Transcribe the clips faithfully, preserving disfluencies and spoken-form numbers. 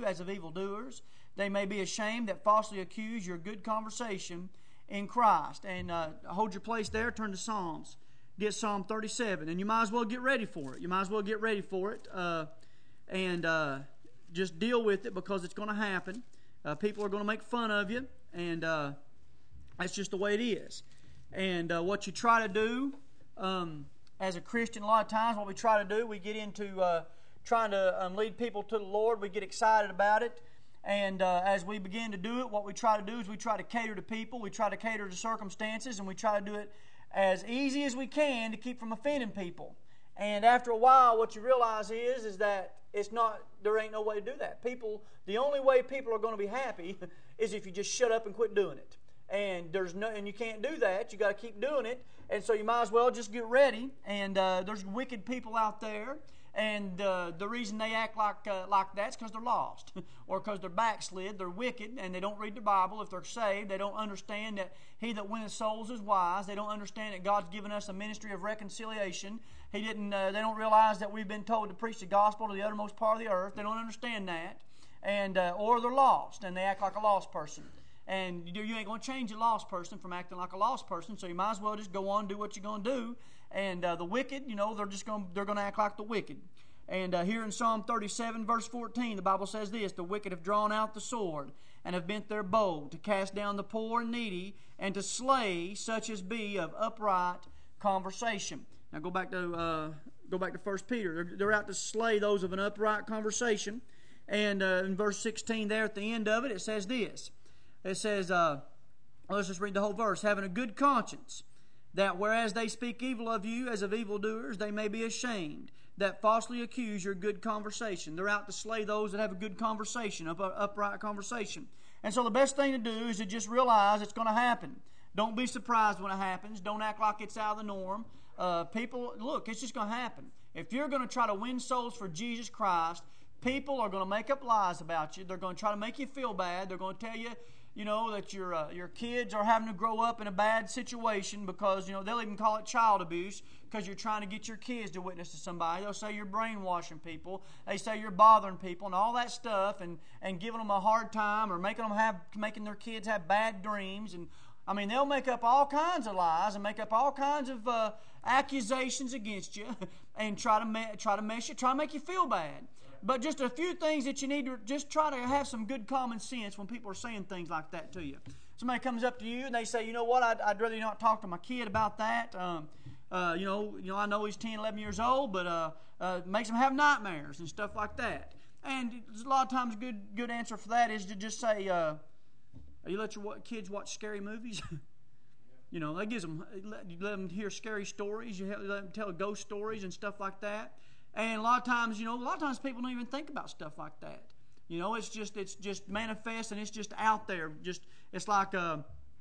as of evildoers. They may be ashamed that falsely accuse your good conversation in Christ. And uh, hold your place there. Turn to Psalms. Get Psalm thirty-seven. And you might as well get ready for it. You might as well get ready for it. Uh, and uh, just deal with it because it's going to happen. Uh, people are going to make fun of you. And uh, that's just the way it is. And uh, what you try to do um, as a Christian, a lot of times what we try to do, we get into uh, trying to um, lead people to the Lord. We get excited about it. And uh, as we begin to do it, what we try to do is we try to cater to people. We try to cater to circumstances. And we try to do it as easy as we can to keep from offending people. And after a while, what you realize is, is that it's not, there ain't no way to do that. People, the only way people are going to be happy is if you just shut up and quit doing it. And there's no, and you can't do that. You got to keep doing it. And so you might as well just get ready. And uh, there's wicked people out there. And uh, the reason they act like uh, like that's because they're lost or because they're backslid. They're wicked and they don't read the Bible. If they're saved, they don't understand that he that winneth souls is wise. They don't understand that God's given us a ministry of reconciliation. He didn't. Uh, they don't realize that we've been told to preach the gospel to the uttermost part of the earth. They don't understand that, and uh, or they're lost and they act like a lost person. And you ain't going to change a lost person from acting like a lost person, so you might as well just go on and do what you're going to do. And uh, the wicked, you know, they're just going they're going to act like the wicked. And uh, here in Psalm thirty-seven, verse fourteen, the Bible says this: the wicked have drawn out the sword and have bent their bow to cast down the poor and needy and to slay such as be of upright conversation. Now go back to uh, go back to First Peter. They're, they're out to slay those of an upright conversation. And uh, in verse sixteen, there at the end of it, it says this. It says, uh, let's just read the whole verse. Having a good conscience, that whereas they speak evil of you as of evildoers, they may be ashamed, that falsely accuse your good conversation. They're out to slay those that have a good conversation, up, upright conversation. And so the best thing to do is to just realize it's going to happen. Don't be surprised when it happens. Don't act like it's out of the norm. Uh, people, look, it's just going to happen. If you're going to try to win souls for Jesus Christ, people are going to make up lies about you. They're going to try to make you feel bad. They're going to tell you, you know, that your uh, your kids are having to grow up in a bad situation because, you know, they'll even call it child abuse because you're trying to get your kids to witness to somebody. They'll say you're brainwashing people. They say you're bothering people and all that stuff and, and giving them a hard time or making them have making their kids have bad dreams. And I mean, they'll make up all kinds of lies and make up all kinds of uh, accusations against you and try to me- try to mess you, try to make you feel bad. But just a few things that you need to just try to have some good common sense when people are saying things like that to you. Somebody comes up to you and they say, you know what, I'd, I'd rather not talk to my kid about that. Um, uh, you know, you know, I know he's ten, eleven years old, but uh, uh, makes him have nightmares and stuff like that. And a lot of times, a good good answer for that is to just say, uh, you let your kids watch scary movies. You know, that gives them, you let them hear scary stories. You let them tell ghost stories and stuff like that. And a lot of times, you know, a lot of times people don't even think about stuff like that. You know, it's just it's just manifest and it's just out there. Just it's like uh,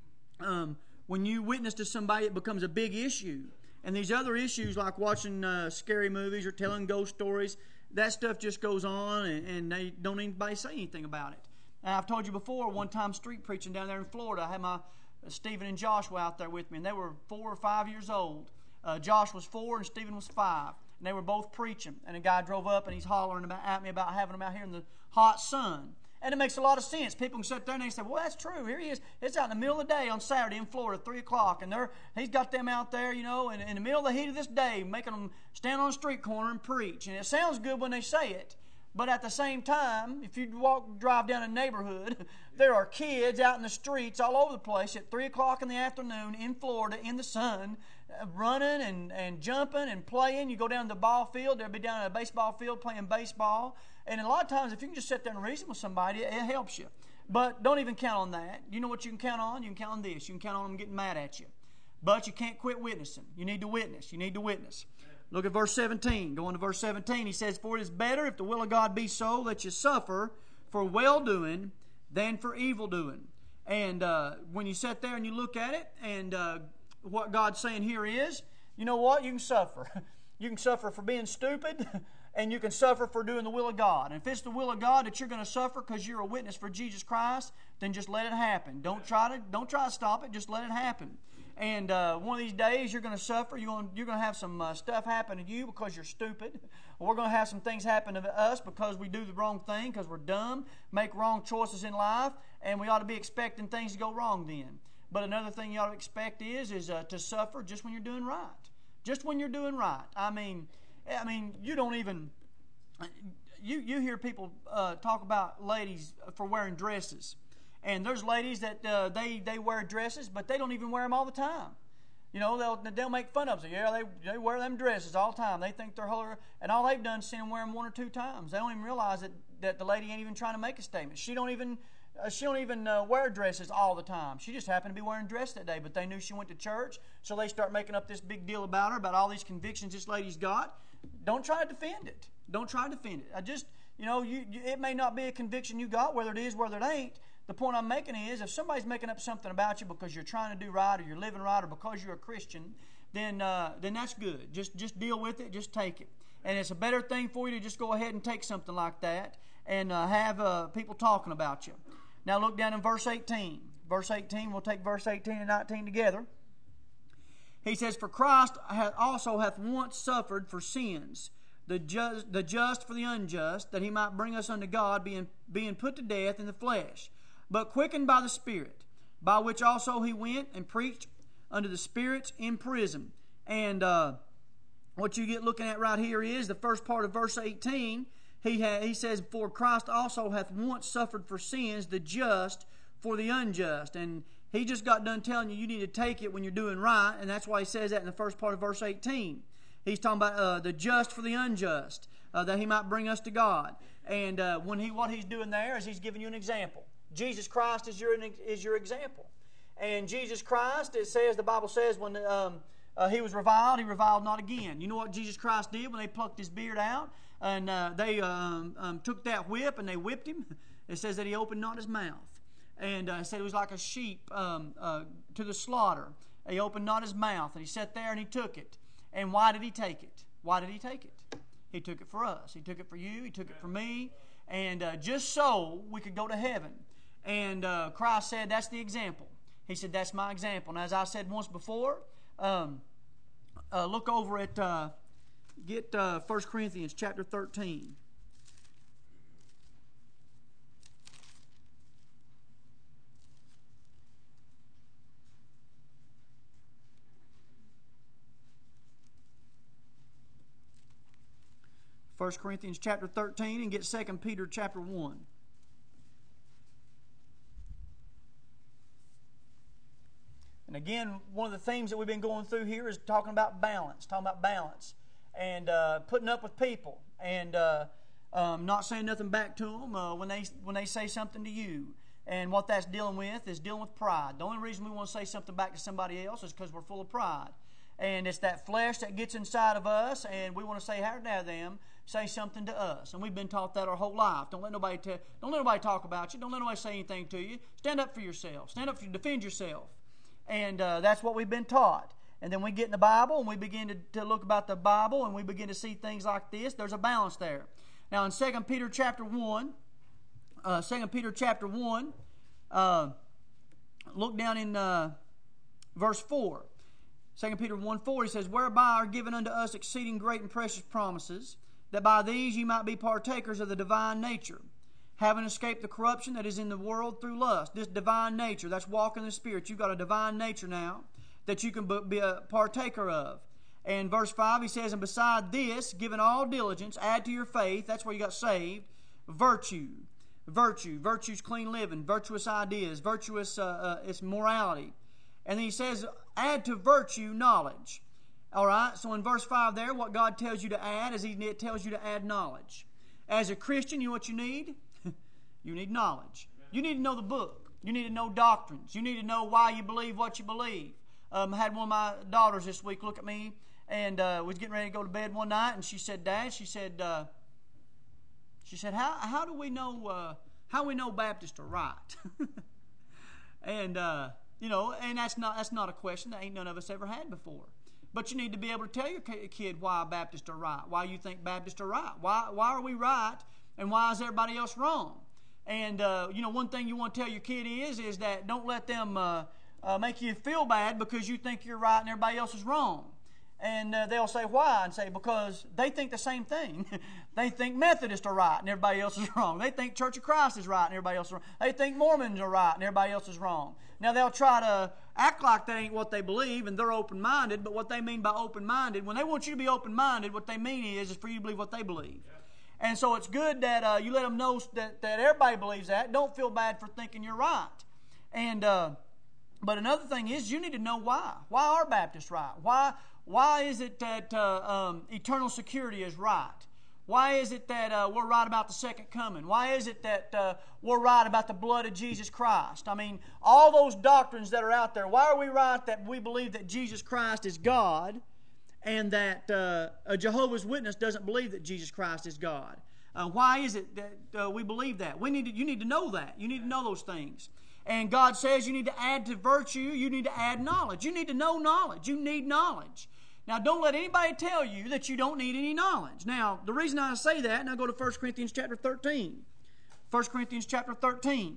um, when you witness to somebody, it becomes a big issue. And these other issues, like watching uh, scary movies or telling ghost stories, that stuff just goes on, and, and they don't anybody say anything about it. And I've told you before, one time street preaching down there in Florida, I had my uh, Stephen and Joshua out there with me, and they were four or five years old. Uh, Josh was four and Stephen was five. And they were both preaching. And a guy drove up and he's hollering about, at me about having them out here in the hot sun. And it makes a lot of sense. People can sit there and they say, well, that's true. Here he is. It's out in the middle of the day on Saturday in Florida at three o'clock. And they're, he's got them out there, you know, in, in the middle of the heat of this day, making them stand on a street corner and preach. And it sounds good when they say it. But at the same time, if you walk, drive down a neighborhood, there are kids out in the streets all over the place at three o'clock in the afternoon in Florida in the sun, uh, running and, and jumping and playing. You go down to the ball field, they'll be down at a baseball field playing baseball. And a lot of times, if you can just sit there and reason with somebody, it helps you. But don't even count on that. You know what you can count on? You can count on this. You can count on them getting mad at you. But you can't quit witnessing. You need to witness. You need to witness. Look at verse seventeen. Go on to verse seventeen. He says, for it is better, if the will of God be so, that you suffer for well-doing than for evil-doing. And uh, when you sit there and you look at it, and uh, what God's saying here is, you know what? You can suffer. You can suffer for being stupid, and you can suffer for doing the will of God. And if it's the will of God that you're going to suffer because you're a witness for Jesus Christ, then just let it happen. Don't try to don't try to stop it. Just let it happen. And uh, one of these days you're going to suffer. You're going you're going to have some uh, stuff happen to you because you're stupid, we're going to have some things happen to us because we do the wrong thing, because we're dumb, make wrong choices in life, and we ought to be expecting things to go wrong then. But another thing you ought to expect is, is uh, to suffer just when you're doing right. Just when you're doing right. I mean, I mean, you don't even... You, you hear people uh, talk about ladies for wearing dresses. And there's ladies that uh, they, they wear dresses, but they don't even wear them all the time. You know, they'll they'll make fun of them. Yeah, they, they wear them dresses all the time. They think they're holy. And all they've done is seen them wear them one or two times. They don't even realize that, that the lady ain't even trying to make a statement. She don't even uh, she don't even uh, wear dresses all the time. She just happened to be wearing a dress that day, but they knew she went to church, so they start making up this big deal about her, about all these convictions this lady's got. Don't try to defend it. Don't try to defend it. I just, you know, you, you, it may not be a conviction you got, whether it is, whether it ain't. The point I'm making is, if somebody's making up something about you because you're trying to do right, or you're living right, or because you're a Christian, then uh, then that's good. Just just deal with it. Just take it. And it's a better thing for you to just go ahead and take something like that and uh, have uh, people talking about you. Now look down in verse eighteen. Verse eighteen. We'll take verse eighteen and nineteen together. He says, "For Christ also hath once suffered for sins, the just, the just for the unjust, that he might bring us unto God, being, being put to death in the flesh, but quickened by the Spirit, by which also he went and preached unto the spirits in prison." And uh, what you get looking at right here is the first part of verse eighteen. He, ha- he says, "For Christ also hath once suffered for sins, the just for the unjust." And he just got done telling you you need to take it when you're doing right, and that's why he says that in the first part of verse eighteen. He's talking about uh, the just for the unjust, uh, that he might bring us to God. And uh, when he, what he's doing there is he's giving you an example. Jesus Christ is your is your example. And Jesus Christ, it says, the Bible says, when um, uh, he was reviled, he reviled not again. You know what Jesus Christ did when they plucked his beard out? And uh, they um, um, took that whip and they whipped him. It says that he opened not his mouth. And uh, it said it was like a sheep um, uh, to the slaughter. He opened not his mouth. And he sat there and he took it. And why did he take it? Why did he take it? He took it for us. He took it for you. He took it for me. And uh, just so we could go to heaven. And uh, Christ said, that's the example. He said, that's my example. And as I said once before, um, uh, look over at, uh, get uh, First Corinthians chapter thirteen. First Corinthians chapter thirteen, and get Second Peter chapter one. And again, one of the themes that we've been going through here is talking about balance, talking about balance, and uh, putting up with people, and uh, um, not saying nothing back to them uh, when they when they say something to you. And what that's dealing with is dealing with pride. The only reason we want to say something back to somebody else is because we're full of pride. And it's that flesh that gets inside of us, and we want to say, how dare them say something to us? And we've been taught that our whole life. Don't let nobody tell, don't let nobody talk about you. Don't let nobody say anything to you. Stand up for yourself. Stand up for you. Defend yourself. And uh, that's what we've been taught. And then we get in the Bible, and we begin to, to look about the Bible, and we begin to see things like this. There's a balance there. Now in Second Peter chapter one, uh, Second Peter chapter one, uh, look down in uh, verse four. Second Peter one four, he says, "Whereby are given unto us exceeding great and precious promises, that by these ye might be partakers of the divine nature, having escaped the corruption that is in the world through lust." This divine nature, that's walking in the Spirit. You've got a divine nature now that you can be a partaker of. And verse five, he says, "And beside this, given all diligence, add to your faith," that's where you got saved, "virtue." Virtue. Virtue's clean living, virtuous ideas, virtuous uh, uh, it's morality. And then he says, add to virtue knowledge. All right, so in verse five there, what God tells you to add is He tells you to add knowledge. As a Christian, you know what you need? You need knowledge. You need to know the book. You need to know doctrines. You need to know why you believe what you believe. Um, I had one of my daughters this week look at me and uh, was getting ready to go to bed one night, and she said, "Dad," she said, uh, she said, how how do we know uh, how we know Baptists are right?" and uh, you know, and that's not that's not a question that ain't none of us ever had before. But you need to be able to tell your kid why Baptists are right, why you think Baptists are right, why why are we right, and why is everybody else wrong? And uh, you know, one thing you want to tell your kid is is that don't let them uh, uh, make you feel bad because you think you're right and everybody else is wrong. And uh, they'll say, why? And say, because they think the same thing. They think Methodists are right and everybody else is wrong. They think Church of Christ is right and everybody else is wrong. They think Mormons are right and everybody else is wrong. Now, they'll try to act like that ain't what they believe and they're open-minded, but what they mean by open-minded, when they want you to be open-minded, what they mean is, is for you to believe what they believe. Yeah. And so it's good that uh, you let them know that, that everybody believes that. Don't feel bad for thinking you're right. And uh, but another thing is, you need to know why. Why are Baptists right? Why Why is it that uh, um, eternal security is right? Why is it that uh, we're right about the second coming? Why is it that uh, we're right about the blood of Jesus Christ? I mean, all those doctrines that are out there, why are we right that we believe that Jesus Christ is God and that uh, a Jehovah's Witness doesn't believe that Jesus Christ is God? Uh, why is it that uh, we believe that? We need to, you need to know that. You need to know those things. And God says you need to add to virtue, you need to add knowledge. You need to know knowledge. You need knowledge. Now, don't let anybody tell you that you don't need any knowledge. Now, the reason I say that, and I go to First Corinthians chapter thirteen. First Corinthians chapter thirteen.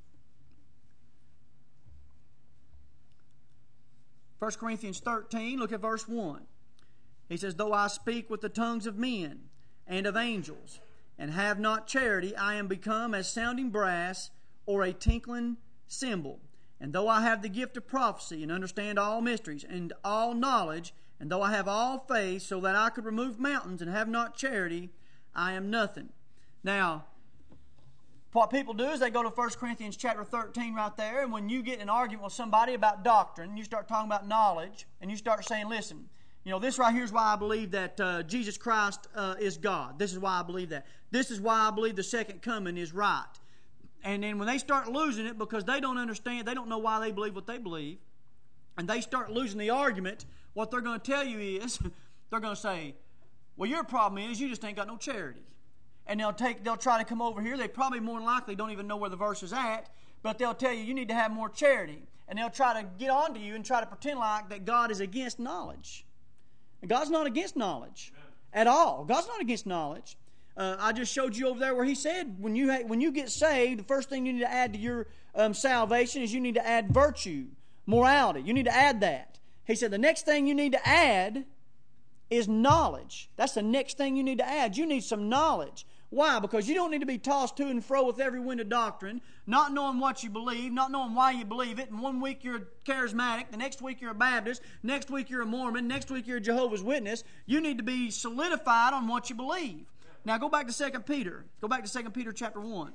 First Corinthians thirteen, look at verse one. He says, though I speak with the tongues of men and of angels, and have not charity, I am become as sounding brass or a tinkling cymbal. And though I have the gift of prophecy and understand all mysteries and all knowledge, and though I have all faith so that I could remove mountains and have not charity, I am nothing. Now, what people do is they go to First Corinthians chapter thirteen right there, and when you get in an argument with somebody about doctrine, you start talking about knowledge, and you start saying, listen, you know, this right here is why I believe that uh, Jesus Christ uh, is God. This is why I believe that. This is why I believe the second coming is right. And then when they start losing it because they don't understand, they don't know why they believe what they believe, and they start losing the argument, what they're going to tell you is, they're going to say, well, your problem is you just ain't got no charity. And they'll take, they'll try to come over here. They probably more than likely don't even know where the verse is at, but they'll tell you you need to have more charity. And they'll try to get on to you and try to pretend like that God is against knowledge. And God's not against knowledge at all. God's not against knowledge. Uh, I just showed you over there where he said when you ha- when you get saved, the first thing you need to add to your um, salvation is you need to add virtue, morality. You need to add that. He said the next thing you need to add is knowledge. That's the next thing you need to add. You need some knowledge. Why? Because you don't need to be tossed to and fro with every wind of doctrine, not knowing what you believe, not knowing why you believe it. And one week you're a charismatic, the next week you're a Baptist, next week you're a Mormon, next week you're a Jehovah's Witness. You need to be solidified on what you believe. Now go back to Second Peter. Go back to Second Peter chapter one.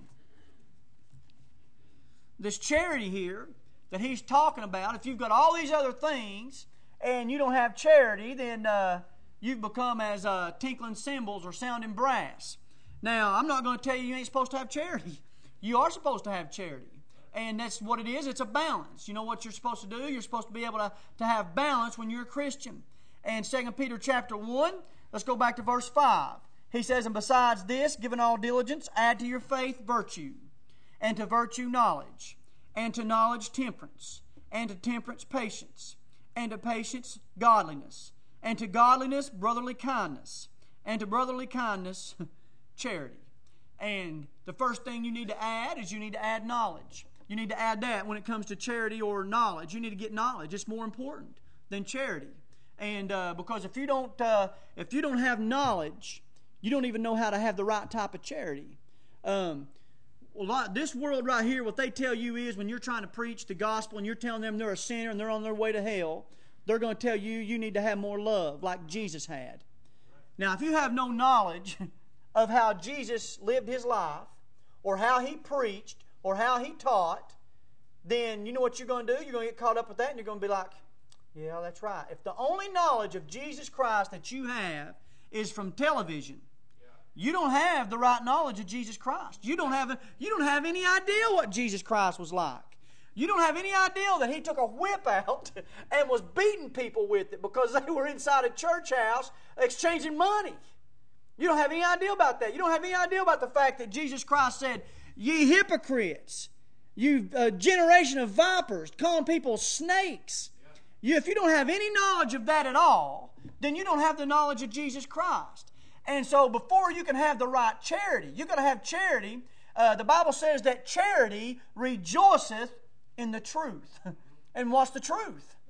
This charity here that he's talking about, if you've got all these other things and you don't have charity, then uh, you've become as uh, tinkling cymbals or sounding brass. Now, I'm not going to tell you you ain't supposed to have charity. You are supposed to have charity. And that's what it is. It's a balance. You know what you're supposed to do? You're supposed to be able to, to have balance when you're a Christian. And Second Peter chapter one, let's go back to verse five. He says, and besides this, given all diligence, add to your faith virtue, and to virtue knowledge, and to knowledge temperance, and to temperance patience, and to patience godliness, and to godliness brotherly kindness, and to brotherly kindness charity. And the first thing you need to add is you need to add knowledge. You need to add that when it comes to charity or knowledge. You need to get knowledge. It's more important than charity. And uh, because if you don't, uh, if you don't have knowledge, you don't even know how to have the right type of charity. Um, well, this world right here, what they tell you is when you're trying to preach the gospel and you're telling them they're a sinner and they're on their way to hell, they're going to tell you you need to have more love like Jesus had. Now, if you have no knowledge of how Jesus lived his life or how he preached or how he taught, then you know what you're going to do? You're going to get caught up with that and you're going to be like, yeah, that's right. If the only knowledge of Jesus Christ that you have is from television, you don't have the right knowledge of Jesus Christ. You don't have, a, you don't have any idea what Jesus Christ was like. You don't have any idea that he took a whip out and was beating people with it because they were inside a church house exchanging money. You don't have any idea about that. You don't have any idea about the fact that Jesus Christ said, ye hypocrites, you uh, generation of vipers, calling people snakes. You, if you don't have any knowledge of that at all, then you don't have the knowledge of Jesus Christ. And so before you can have the right charity, you've got to have charity. Uh, the Bible says that charity rejoiceth in the truth. And what's the truth?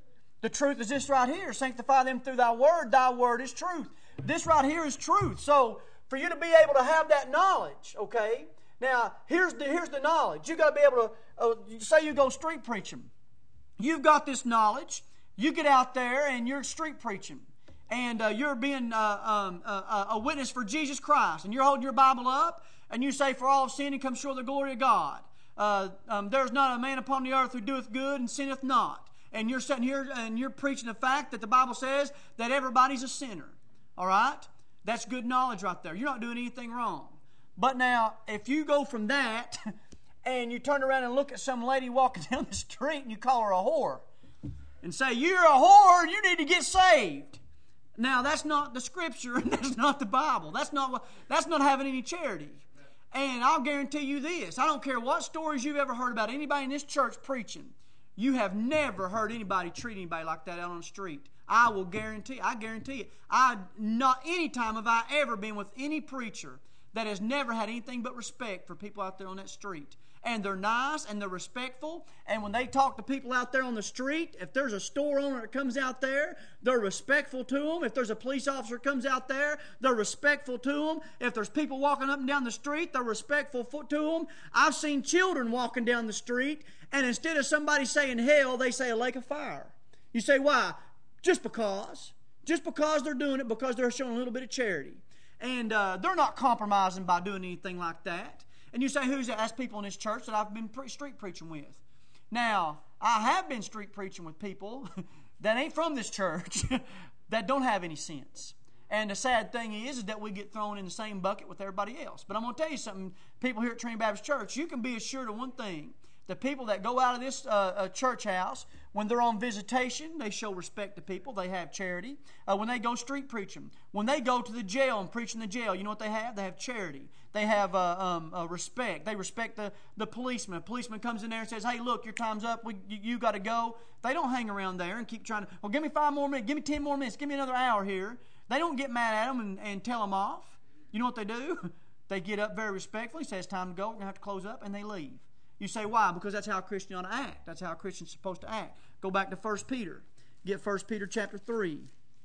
The truth is this right here. Sanctify them through thy word. Thy word is truth. This right here is truth. So for you to be able to have that knowledge, okay? Now, here's the, here's the knowledge. You've got to be able to, uh, say you go street preaching. You've got this knowledge. You get out there and you're street preaching. And uh, you're being uh, um, uh, a witness for Jesus Christ. And you're holding your Bible up. And you say, for all have sinned and come short of the glory of God. Uh, um, there's not a man upon the earth who doeth good and sinneth not. And you're sitting here and you're preaching the fact that the Bible says that everybody's a sinner. All right? That's good knowledge right there. You're not doing anything wrong. But now, if you go from that and you turn around and look at some lady walking down the street and you call her a whore and say, you're a whore, you need to get saved. Now, that's not the Scripture and that's not the Bible. That's not, that's not having any charity. And I'll guarantee you this. I don't care what stories you've ever heard about anybody in this church preaching. You have never heard anybody treat anybody like that out on the street. I will guarantee, I guarantee it. I, not any time have I ever been with any preacher that has never had anything but respect for people out there on that street. And they're nice and they're respectful. And when they talk to people out there on the street, if there's a store owner that comes out there, they're respectful to them. If there's a police officer that comes out there, they're respectful to them. If there's people walking up and down the street, they're respectful to them. I've seen children walking down the street, and instead of somebody saying hell, they say a lake of fire. You say, why? Just because. Just because they're doing it, because they're showing a little bit of charity. And uh, they're not compromising by doing anything like that. And you say, who's that? That's people in this church that I've been pre- street preaching with. Now, I have been street preaching with people that ain't from this church that don't have any sense. And the sad thing is, is that we get thrown in the same bucket with everybody else. But I'm going to tell you something, people here at Trinity Baptist Church, you can be assured of one thing. The people that go out of this uh, uh, church house, when they're on visitation, they show respect to people. They have charity. Uh, when they go street preaching, when they go to the jail and preach in the jail, you know what they have? They have charity. They have uh, um, uh, respect. They respect the, the policeman. A policeman comes in there and says, hey, look, your time's up. We, you you got to go. They don't hang around there and keep trying to, well, give me five more minutes. Give me ten more minutes. Give me another hour here. They don't get mad at them and, and tell them off. You know what they do? They get up very respectfully, say it's time to go. We're going to have to close up, and they leave. You say, why? Because that's how a Christian ought to act. That's how a Christian's supposed to act. Go back to First Peter. Get First Peter chapter three.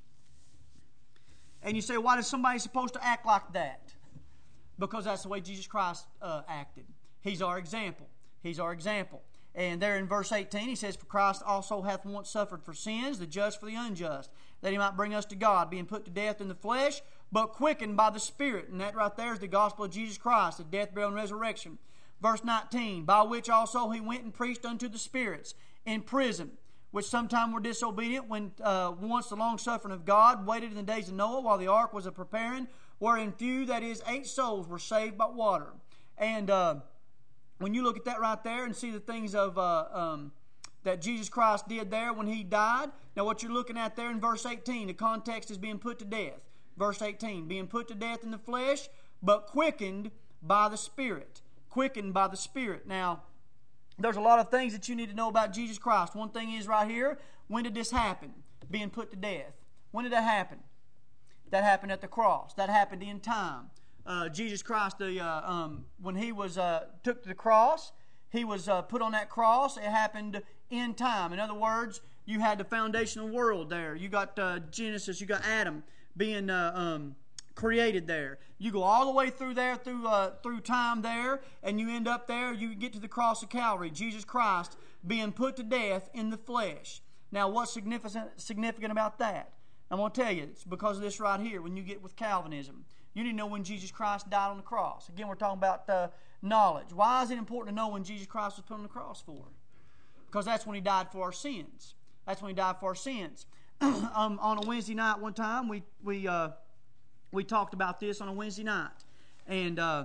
And you say, why is somebody supposed to act like that? Because that's the way Jesus Christ uh, acted. He's our example. He's our example. And there in verse eighteen, he says, for Christ also hath once suffered for sins, the just for the unjust, that he might bring us to God, being put to death in the flesh, but quickened by the Spirit. And that right there is the gospel of Jesus Christ, the death, burial, and resurrection. Verse nineteen, by which also he went and preached unto the spirits in prison, which sometime were disobedient, when uh, once the long-suffering of God waited in the days of Noah, while the ark was a-preparing, wherein few, that is, eight souls, were saved by water. And uh, when you look at that right there and see the things of uh, um, that Jesus Christ did there when he died, now what you're looking at there in verse eighteen, the context is being put to death. Verse eighteen, being put to death in the flesh, but quickened by the Spirit. Quickened by the Spirit. Now, there's a lot of things that you need to know about Jesus Christ. One thing is right here, when did this happen? Being put to death. When did that happen? That happened at the cross. That happened in time. Uh, Jesus Christ, the uh, um, when he was uh, took to the cross, he was uh, put on that cross. It happened in time. In other words, you had the foundational world there. You got uh, Genesis. You got Adam being uh, um, created there. You go all the way through there, through uh, through time there, and you end up there. You get to the cross of Calvary. Jesus Christ being put to death in the flesh. Now, what's significant significant about that? I'm going to tell you, it's because of this right here. When you get with Calvinism, you need to know when Jesus Christ died on the cross. Again, we're talking about uh, knowledge. Why is it important to know when Jesus Christ was put on the cross for? Because that's when he died for our sins. That's when he died for our sins. um, on a Wednesday night, one time we we. Uh, We talked about this on a Wednesday night. And uh,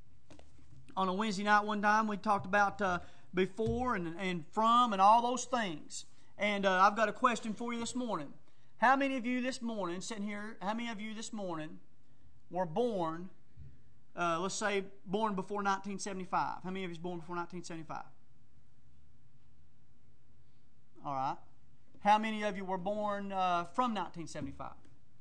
on a Wednesday night one time, we talked about uh, before and, and from and all those things. And uh, I've got a question for you this morning. How many of you this morning, sitting here, how many of you this morning were born, uh, let's say, born before nineteen seventy-five? How many of you was born before nineteen seventy-five? All right. How many of you were born uh, from nineteen seventy-five?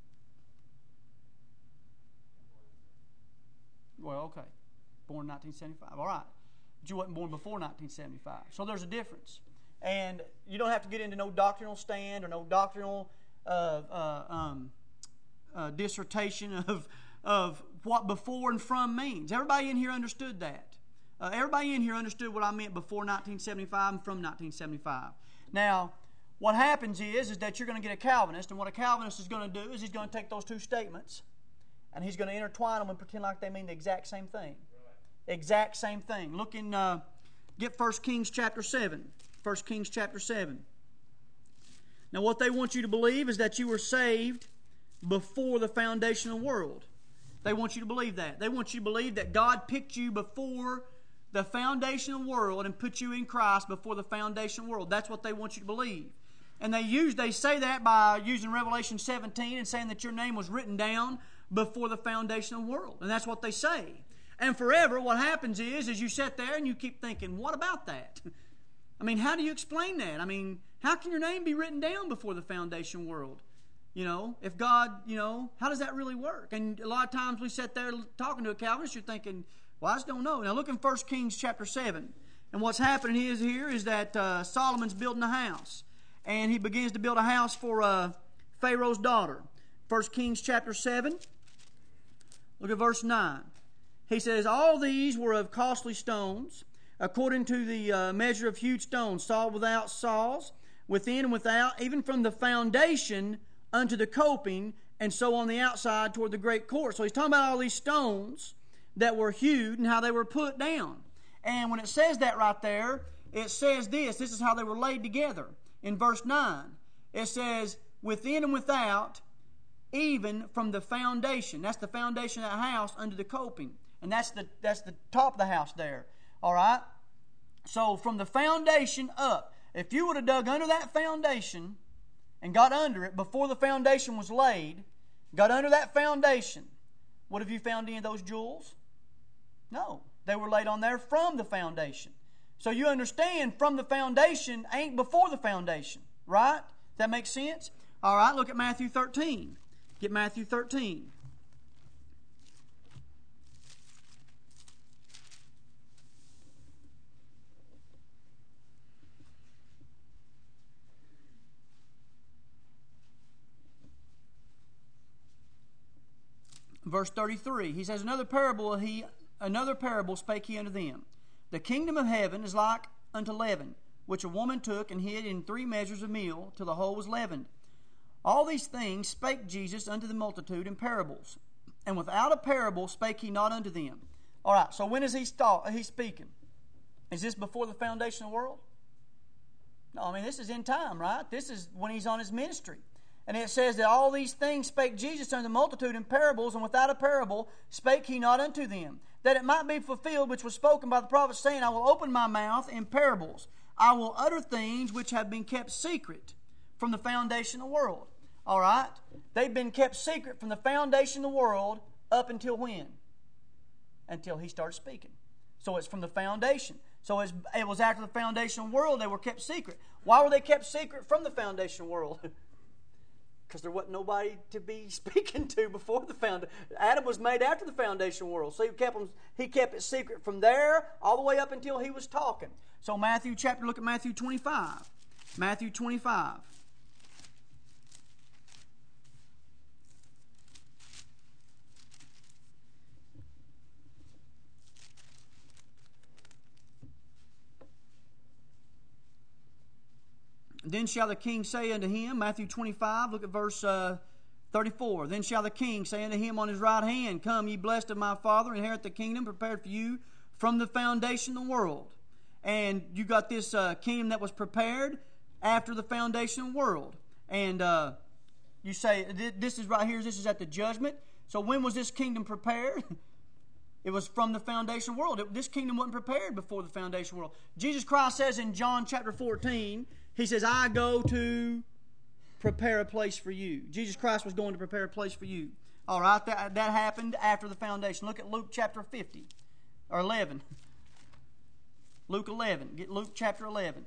Well, okay. Born nineteen seventy-five. All right. But you wasn't born before nineteen seventy-five. So there's a difference. And you don't have to get into no doctrinal stand or no doctrinal uh, uh, um, uh, dissertation of, of what before and from means. Everybody in here understood that. Uh, everybody in here understood what I meant before nineteen seventy-five and from nineteen seventy-five. Now, what happens is, is that you're going to get a Calvinist, and what a Calvinist is going to do is he's going to take those two statements and he's going to intertwine them and pretend like they mean the exact same thing. Right. Exact same thing. Look in, uh, get First Kings chapter seven. First Kings chapter seven. Now what they want you to believe is that you were saved before the foundation of the world. They want you to believe that. They want you to believe that God picked you before the foundation of the world and put you in Christ before the foundation of the world. That's what they want you to believe. And they use they say that by using Revelation seventeen and saying that your name was written down before the foundation of the world. And that's what they say. And forever what happens is, is you sit there and you keep thinking, what about that? I mean, how do you explain that? I mean, how can your name be written down before the foundation world? You know, if God, you know, how does that really work? And a lot of times we sit there talking to a Calvinist, you're thinking, well, I just don't know. Now look in First Kings chapter seven. And what's happening is here is that uh, Solomon's building a house. And he begins to build a house for uh, Pharaoh's daughter. First Kings chapter seven. Look at verse nine. He says, all these were of costly stones, according to the uh, measure of huge stones, sawed without saws, within and without, even from the foundation unto the coping, and so on the outside toward the great court. So he's talking about all these stones that were hewed and how they were put down. And when it says that right there, it says this. This is how they were laid together. In verse nine, it says, within and without, even from the foundation. That's the foundation of that house under the coping. And that's the that's the top of the house there. All right? So from the foundation up, if you would have dug under that foundation and got under it before the foundation was laid, got under that foundation, what have you found any of those jewels? No. They were laid on there from the foundation. So you understand, from the foundation ain't before the foundation. Right? Does that make sense? All right, look at Matthew thirteen. Get Matthew thirteen. Verse thirty-three, he says, Another parable he another parable spake he unto them. The kingdom of heaven is like unto leaven, which a woman took and hid in three measures of meal, till the whole was leavened. All these things spake Jesus unto the multitude in parables, and without a parable spake he not unto them. All right, so when is he start, he speaking? Is this before the foundation of the world? No, I mean, this is in time, right? This is when he's on his ministry. And it says that all these things spake Jesus unto the multitude in parables, and without a parable spake he not unto them, that it might be fulfilled which was spoken by the prophet, saying, I will open my mouth in parables. I will utter things which have been kept secret from the foundation of the world. All right? They've been kept secret from the foundation of the world up until when? Until he started speaking. So it's from the foundation. So it's, it was after the foundation of the world they were kept secret. Why were they kept secret from the foundation of the world? Because there wasn't nobody to be speaking to before the foundation. Adam was made after the foundation of the world. So he kept, them, he kept it secret from there all the way up until he was talking. So Matthew chapter, look at Matthew twenty-five. Matthew twenty-five. Then shall the king say unto him, Matthew twenty-five, look at verse uh, thirty-four. Then shall the king say unto him on his right hand, Come, ye blessed of my Father, inherit the kingdom prepared for you from the foundation of the world. And you got this uh, kingdom that was prepared after the foundation of the world. And uh, you say, this is right here, this is at the judgment. So when was this kingdom prepared? It was from the foundation of the world. It, this kingdom wasn't prepared before the foundation of the world. Jesus Christ says in John chapter fourteen, He says, I go to prepare a place for you. Jesus Christ was going to prepare a place for you. All right, that, that happened after the foundation. Look at Luke chapter fifty, or eleven. Luke eleven. Get Luke chapter eleven.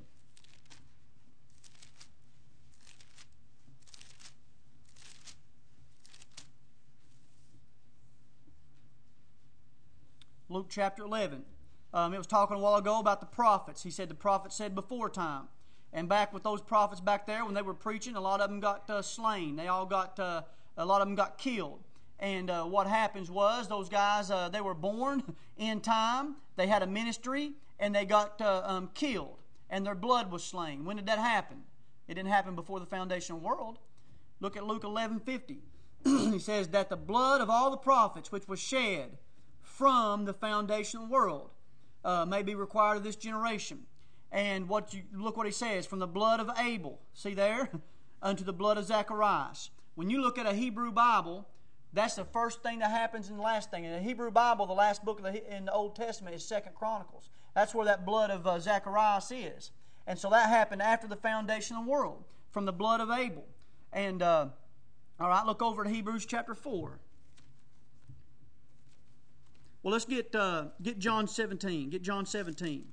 Luke chapter eleven. Um, it was talking a while ago about the prophets. He said the prophets said before time. And back with those prophets back there, when they were preaching, a lot of them got uh, slain. They all got, uh, a lot of them got killed. And uh, what happens was, those guys, uh, they were born in time, they had a ministry, and they got uh, um, killed. And their blood was slain. When did that happen? It didn't happen before the foundation of the world. Look at Luke eleven fifty. He says that the blood of all the prophets which was shed from the foundation of the world uh, may be required of this generation. And what you look what he says, from the blood of Abel, see there, unto the blood of Zacharias. When you look at a Hebrew Bible, that's the first thing that happens and the last thing. In the Hebrew Bible, the last book of the, in the Old Testament is Second Chronicles. That's where that blood of uh, Zacharias is. And so that happened after the foundation of the world, from the blood of Abel. And, uh, all right, look over at Hebrews chapter four. Well, let's get uh, get John seventeen. Get John seventeen.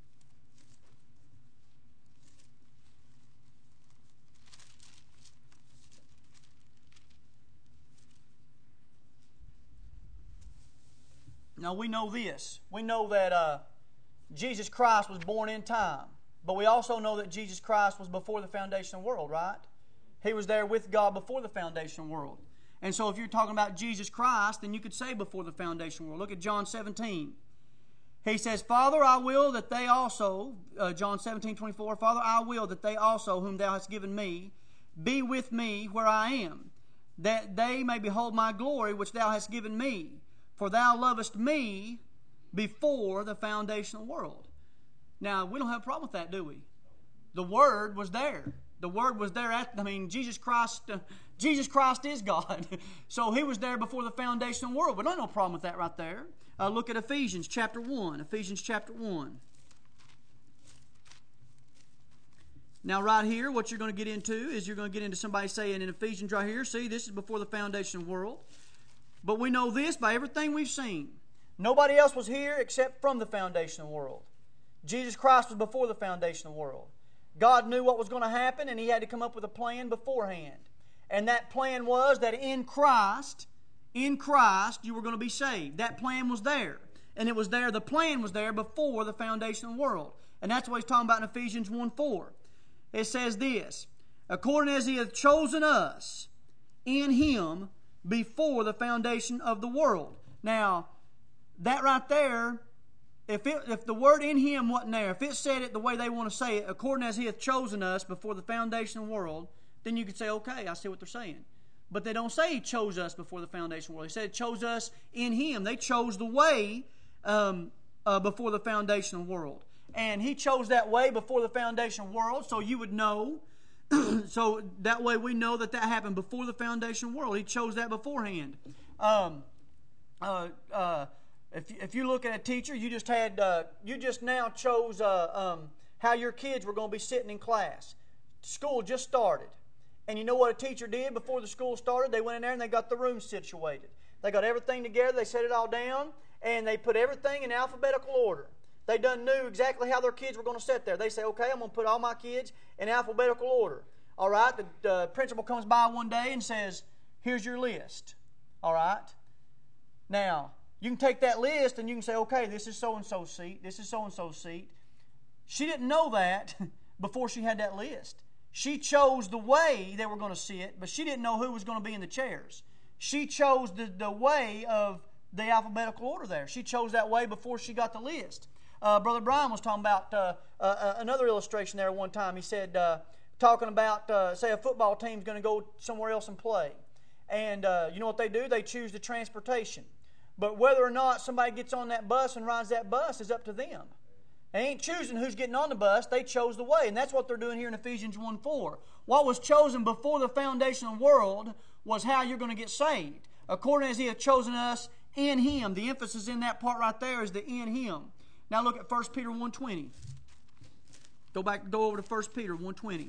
Now, we know this. We know that uh, Jesus Christ was born in time. But we also know that Jesus Christ was before the foundation of the world, right? He was there with God before the foundation of the world. And so if you're talking about Jesus Christ, then you could say before the foundation of the world. Look at John seventeen. He says, Father, I will that they also, uh, John seventeen twenty-four, Father, I will that they also, whom thou hast given me, be with me where I am, that they may behold my glory which thou hast given me. For thou lovest me before the foundation of the world. Now, we don't have a problem with that, do we? The Word was there. The Word was there at, I mean, Jesus Christ, uh, Jesus Christ is God. So He was there before the foundation of the world. But I no problem with that right there. Uh, look at Ephesians chapter one. Ephesians chapter one. Now, right here, what you're going to get into is you're going to get into somebody saying in Ephesians right here, see, this is before the foundation of the world. But we know this by everything we've seen. Nobody else was here except from the foundation of the world. Jesus Christ was before the foundation of the world. God knew what was going to happen, and He had to come up with a plan beforehand. And that plan was that in Christ, in Christ, you were going to be saved. That plan was there. And it was there, the plan was there before the foundation of the world. And that's what He's talking about in Ephesians one four. It says this, according as He hath chosen us in Him before the foundation of the world. Now, that right there, if it, if the word in Him wasn't there, if it said it the way they want to say it, according as He hath chosen us before the foundation of the world, then you could say, okay, I see what they're saying. But they don't say He chose us before the foundation of the world. He said He chose us in Him. They chose the way um, uh, before the foundation of the world. And He chose that way before the foundation of the world, so you would know. So that way we know that that happened before the foundation of the world. He chose that beforehand. Um, uh, uh, if, if you look at a teacher, you just had uh, you just now chose uh, um, how your kids were going to be sitting in class. School just started. And you know what a teacher did before the school started? They went in there and they got the room situated. They got everything together. They set it all down. And they put everything in alphabetical order. They done knew exactly how their kids were going to sit there. They say, okay, I'm going to put all my kids in alphabetical order. All right, the, the principal comes by one day and says, here's your list. All right. Now, you can take that list and you can say, okay, this is so-and-so's seat. This is so-and-so's seat. She didn't know that before she had that list. She chose the way they were going to sit, but she didn't know who was going to be in the chairs. She chose the, the way of the alphabetical order there. She chose that way before she got the list. Uh, Brother Brian was talking about uh, uh, another illustration there one time. He said, uh, talking about, uh, say, a football team's going to go somewhere else and play. And uh, you know what they do? They choose the transportation. But whether or not somebody gets on that bus and rides that bus is up to them. They ain't choosing who's getting on the bus. They chose the way. And that's what they're doing here in Ephesians one four. What was chosen before the foundation of the world was how you're going to get saved. According as He hath chosen us in Him. The emphasis in that part right there is the in Him. Now look at First Peter one twenty. Go back, go over to First Peter one twenty.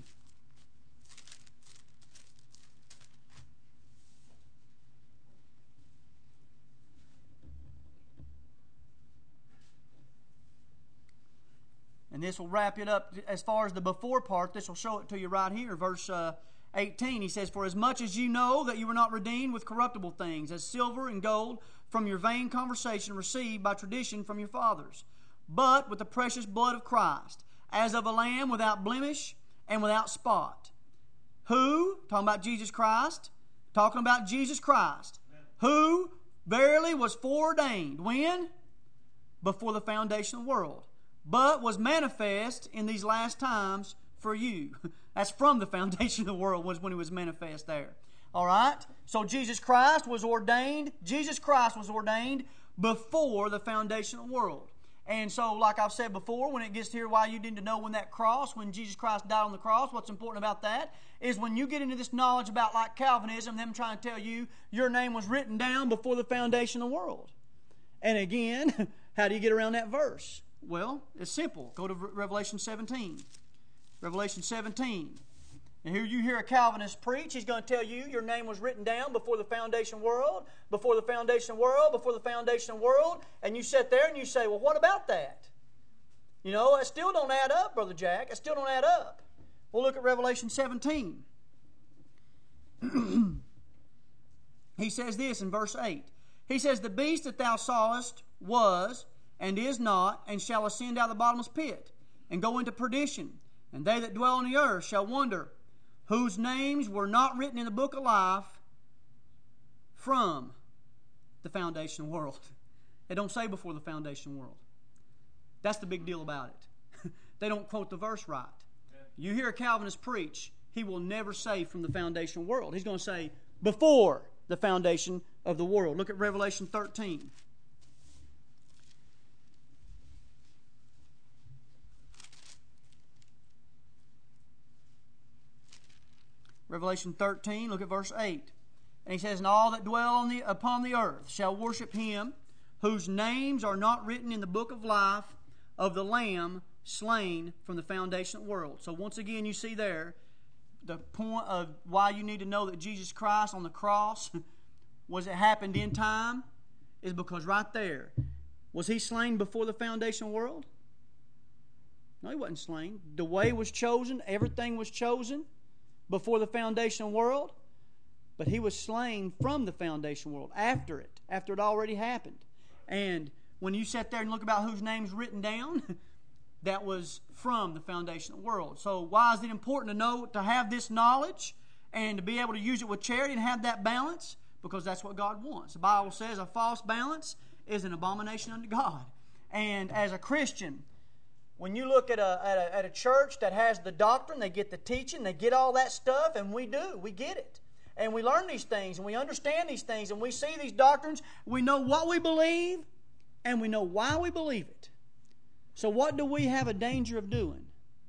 And this will wrap it up as far as the before part. This will show it to you right here, verse uh, eighteen. He says, for as much as you know that you were not redeemed with corruptible things, as silver and gold from your vain conversation received by tradition from your fathers, but with the precious blood of Christ, as of a lamb without blemish and without spot. Who, talking about Jesus Christ, talking about Jesus Christ, who verily was foreordained, when? Before the foundation of the world, but was manifest in these last times for you. That's from the foundation of the world, was when He was manifest there. All right? So Jesus Christ was ordained, Jesus Christ was ordained before the foundation of the world. And so, like I've said before, when it gets to here, why you need to know when that cross, when Jesus Christ died on the cross, what's important about that is when you get into this knowledge about, like Calvinism, them trying to tell you your name was written down before the foundation of the world. And again, how do you get around that verse? Well, it's simple. Go to Revelation seventeen. Revelation seventeen. And here you hear a Calvinist preach. He's going to tell you your name was written down before the foundation world, before the foundation world, before the foundation world. And you sit there and you say, well, what about that? You know, it still don't add up, Brother Jack. It still don't add up. Well, look at Revelation seventeen. He says this in verse eight. He says, the beast that thou sawest was, and is not, and shall ascend out of the bottomless pit, and go into perdition. And they that dwell on the earth shall wonder, whose names were not written in the book of life from the foundation of the world. It don't say before the foundation of the world. That's the big deal about it. They don't quote the verse right. You hear a Calvinist preach, he will never say from the foundation of the world. He's going to say before the foundation of the world. Look at Revelation thirteen. Revelation thirteen, look at verse eight. And he says, and all that dwell on the, upon the earth shall worship Him, whose names are not written in the book of life of the Lamb slain from the foundation of the world. So once again, you see there, the point of why you need to know that Jesus Christ on the cross was it happened in time is because right there, was He slain before the foundation of the world? No, He wasn't slain. The way was chosen, everything was chosen before the foundation of the world, but He was slain from the foundation of the world, after it, after it already happened. And when you sat there and look about whose name's written down, that was from the foundation of the world. So why is it important to know, to have this knowledge and to be able to use it with charity and have that balance? Because that's what God wants. The Bible says a false balance is an abomination unto God. And as a Christian, when you look at a, at a at a church that has the doctrine, they get the teaching, they get all that stuff, and we do. We get it. And we learn these things, and we understand these things, and we see these doctrines. We know what we believe, and we know why we believe it. So what do we have a danger of doing?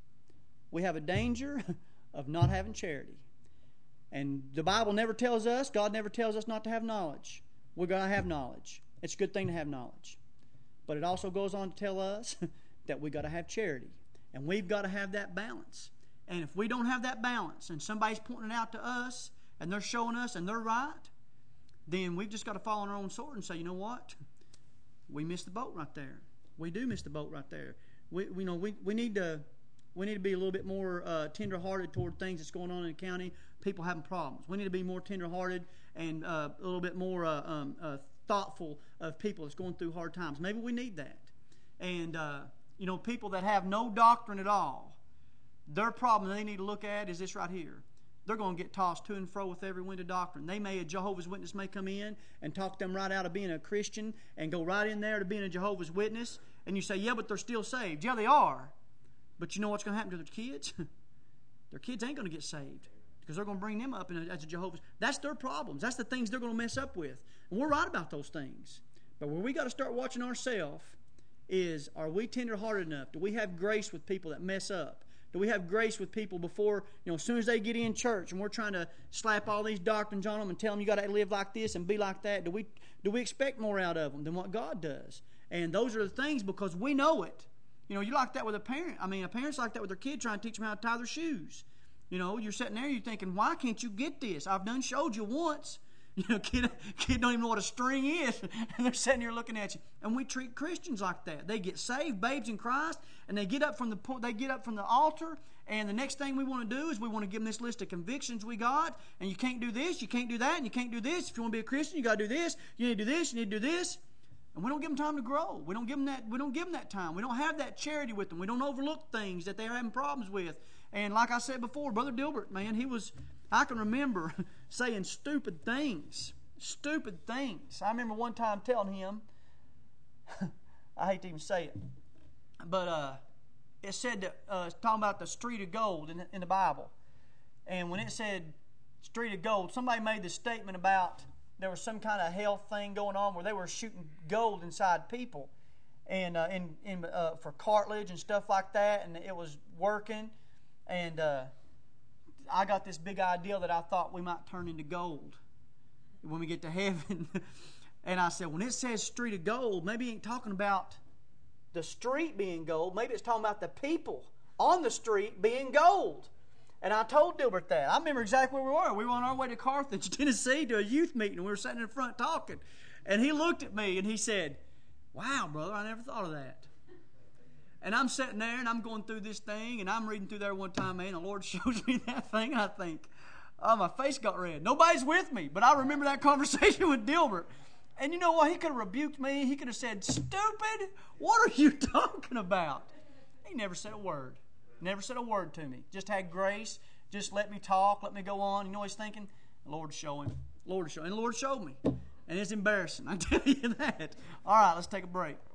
We have a danger of not having charity. And the Bible never tells us, God never tells us not to have knowledge. We're going to have knowledge. It's a good thing to have knowledge. But it also goes on to tell us that we've got to have charity. And we've got to have that balance. And if we don't have that balance, and somebody's pointing it out to us, and they're showing us, and they're right, then we've just got to fall on our own sword and say, you know what? We missed the boat right there. We do miss the boat right there. We, we know we, we need to we need to be a little bit more uh, tender-hearted toward things that's going on in the county. People having problems. We need to be more tender-hearted and uh, a little bit more uh, um, uh, thoughtful of people that's going through hard times. Maybe we need that. And uh, you know, people that have no doctrine at all, their problem they need to look at is this right here. They're going to get tossed to and fro with every wind of doctrine. They may, a Jehovah's Witness may come in and talk them right out of being a Christian and go right in there to being a Jehovah's Witness. And you say, yeah, but they're still saved. Yeah, they are. But you know what's going to happen to their kids? Their kids ain't going to get saved because they're going to bring them up in a, as a Jehovah's. That's their problems. That's the things they're going to mess up with. And we're right about those things. But where we got to start watching ourselves is, are we tender-hearted enough? Do we have grace with people that mess up? Do we have grace with people before, you know, as soon as they get in church and we're trying to slap all these doctrines on them and tell them you got to live like this and be like that? Do we do we expect more out of them than what God does? And those are the things because we know it. You know, you like that with a parent. I mean, a parent's like that with their kid trying to teach them how to tie their shoes. You know, you're sitting there, you're thinking, why can't you get this? I've done showed you once. You know, kid, kid don't even know what a string is. And they're sitting here looking at you. And we treat Christians like that. They get saved, babes in Christ, and they get up from the they get up from the altar, and the next thing we want to do is we want to give them this list of convictions we got, and you can't do this, you can't do that, and you can't do this. If you want to be a Christian, you got to do this, you need to do this, you need to do this. And we don't give them time to grow. We don't give them that, we don't give them that time. We don't have that charity with them. We don't overlook things that they're having problems with. And like I said before, Brother Dilbert, man, he was, I can remember saying stupid things. Stupid things. I remember one time telling him, I hate to even say it, but uh, it said that, uh, it's talking about the street of gold in, in the Bible. And when it said street of gold, somebody made the statement about there was some kind of health thing going on where they were shooting gold inside people, and uh, in, in uh, for cartilage and stuff like that, and it was working. And uh, I got this big idea that I thought we might turn into gold when we get to heaven. And I said, when it says street of gold, maybe it ain't talking about the street being gold. Maybe it's talking about the people on the street being gold. And I told Dilbert that. I remember exactly where we were. We were on our way to Carthage, Tennessee, to a youth meeting. We were sitting in front talking. And he looked at me and he said, wow, brother, I never thought of that. And I'm sitting there and I'm going through this thing, and I'm reading through there one time, man, the Lord shows me that thing, and I think, oh, my face got red. Nobody's with me, but I remember that conversation with Dilbert. And you know what? He could have rebuked me. He could have said, stupid, what are you talking about? He never said a word. Never said a word to me. Just had grace. Just let me talk. Let me go on. You know what he's thinking? The Lord show him. Lord show him. And the Lord showed me. And it's embarrassing. I tell you that. All right, let's take a break.